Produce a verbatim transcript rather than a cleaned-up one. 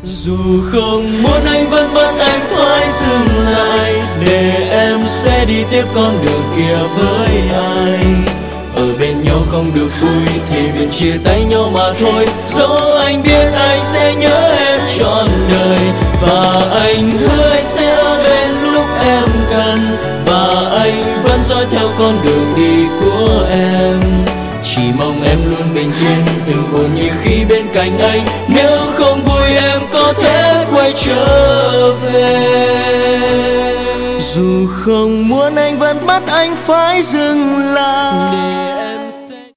Dù không muốn anh vẫn bắt anh phải dừng lại, để em sẽ đi tiếp con đường kia với ai. Ở bên nhau không được vui thì việc chia tay nhau mà thôi. Dẫu anh biết anh sẽ nhớ em trọn đời, và anh hứa anh sẽ ở bên lúc em cần, và anh vẫn dõi theo con đường đi của em. Chỉ mong em luôn bình yên, đừng buồn như khi bên cạnh anh. Nếu không vui em có thể quay trở về. Dù không muốn anh vẫn bắt anh phải dừng lại.